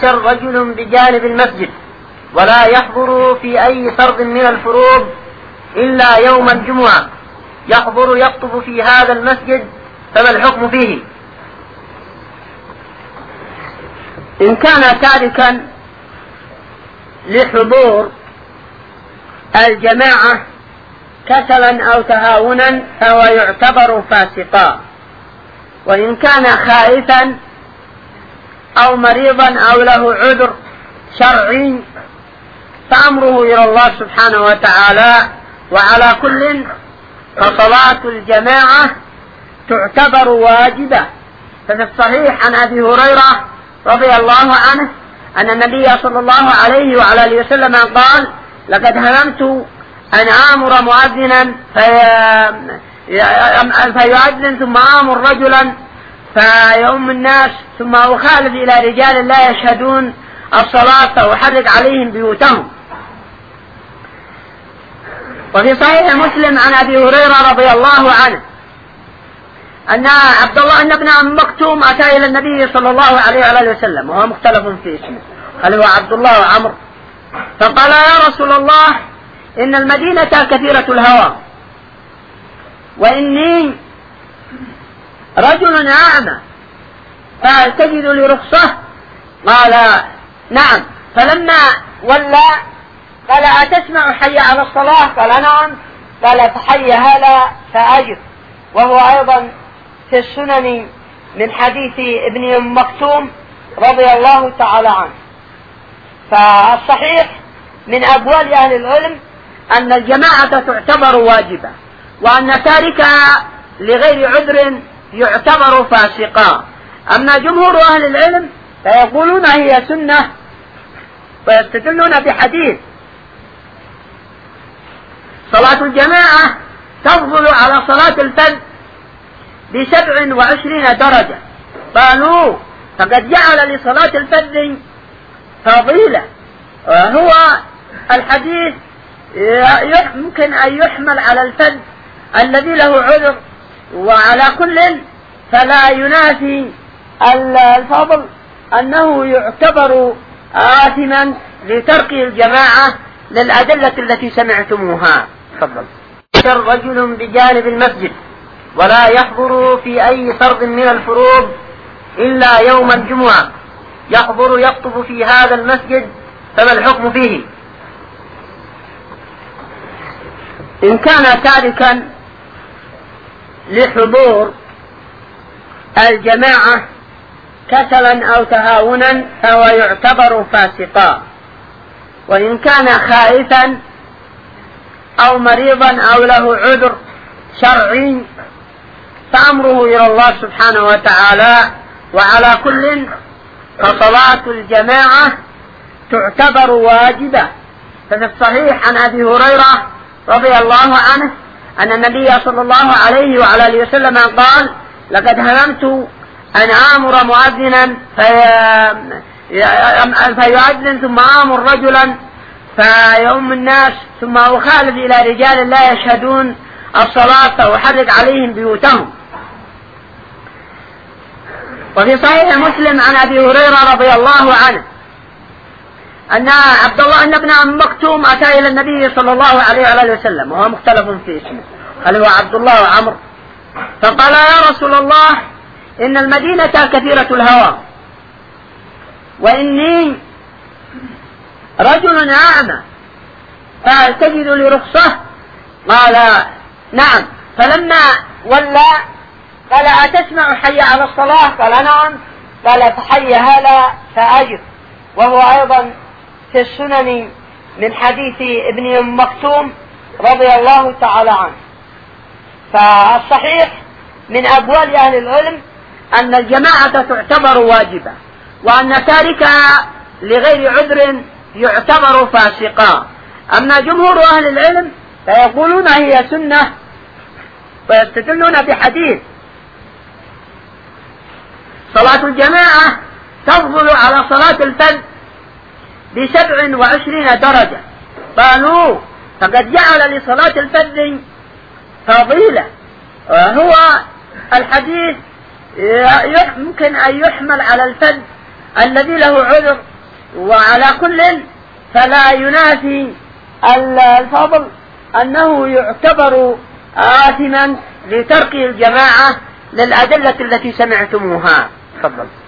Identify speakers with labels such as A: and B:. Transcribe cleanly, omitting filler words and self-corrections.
A: 12 رجل بجانب المسجد ولا يحضر في أي فرض من الفروض إلا يوم الجمعة يحضر يخطب في هذا المسجد، فما الحكم فيه؟
B: إن كان تاركا لحضور الجماعة كسلا أو تهاونا فهو يعتبر فاسقا، وإن كان خائفا أو مريضا أو له عذر شرعي فأمره إلى الله سبحانه وتعالى. وعلى كل فصلاة الجماعة تعتبر واجبة. ففي الصحيح عن أبي هريرة رضي الله عنه أن النبي صلى الله عليه وعلى آله وسلم قال: لقد هممت أن آمر مؤذنا فيؤذن ثم آمر رجلا فيؤم الناس ثم أخالف إلى رجال لا يشهدون الصلاة فأحرق عليهم بيوتهم. وفي صحيح مسلم عن أبي هريرة رضي الله عنه أن عبد الله بن أم مكتوم أتى إلى النبي صلى الله عليه وآله وسلم وهو مختلف في اسمه، هل هو عبد الله وعمر؟ فقال: يا رسول الله، إن المدينة كثيرة الهوى وإني رجل أعمى فألتجد لرخصة. قال: نعم. فلما ولى قال: أتسمع حي على الصلاة؟ قال: نعم. قال: فحي هلا فأجب. وهو أيضا في السنن من حديث ابن أم مكتوم رضي الله تعالى عنه. فالصحيح من أقوال أهل العلم أن الجماعة تعتبر واجبة، وأن تاركها لغير عذر يعتبر فاسقا. أما جمهور أهل العلم فيقولون هي سنة، ويستدلون بحديث صلاة الجماعة تفضل على صلاة الفرد ب27 درجة. قالوا: فقد جعل لصلاة الفرد فضيلة، وهو الحديث يمكن أن يحمل على الفرد الذي له عذر، وعلى كل فلا ينافي الفضل أنه يعتبر آثما لترك الجماعة للأدلة التي سمعتموها. تفضل.
A: 12 رجل بجانب المسجد ولا يحضر في أي فرض من الفروض إلا يوم الجمعة يحضر يخطب في هذا المسجد، فما الحكم فيه؟
B: إن كان تاركا لحضور الجماعة كسلا أو تهاونا فهو يعتبر فاسقا، وإن كان خائفا أو مريضا أو له عذر شرعي فأمره إلى الله سبحانه وتعالى. وعلى كل فصلاة الجماعة تعتبر واجبة. ففي الصحيح عن أبي هريرة رضي الله عنه أن النبي صلى الله عليه وعلى آله وسلم قال: لقد هممت أن آمر مؤذنا فيؤذن ثم آمر رجلا فيؤم الناس ثم أخالف إلى رجال لا يشهدون الصلاة فأحرق عليهم بيوتهم. وفي صحيح مسلم عن أبي هريرة رضي الله عنه أن عبد الله بن أم مكتوم أتى إلى النبي صلى الله عليه وآله وسلم وهو مختلف في اسمه، هل هو عبد الله وعمر؟ فقال: يا رسول الله، إن المدينة كثيرة الهوى وإني رجل أعمى فألتجد لرخصة. قال: نعم. فلما ولى قال: أتسمع حي على الصلاة؟ قال: نعم. قال: فحي هلا فأجب. وهو أيضا في السنن من حديث ابن أم مكتوم رضي الله تعالى عنه. فالصحيح من أقوال أهل العلم أن الجماعة تعتبر واجبة، وأن تاركها لغير عذر يعتبر فاسقا. أما جمهور أهل العلم فيقولون هي سنة، ويستدلون بحديث صلاة الجماعة تفضل على صلاة الفرد ب27 درجة. قالوا: فقد جعل لصلاة الفرد فضيلة، وهو الحديث يمكن أن يحمل على الفرد الذي له عذر، وعلى كل فلا ينافي الفضل أنه يعتبر آثما لترك الجماعة للأدلة التي سمعتموها. تفضل.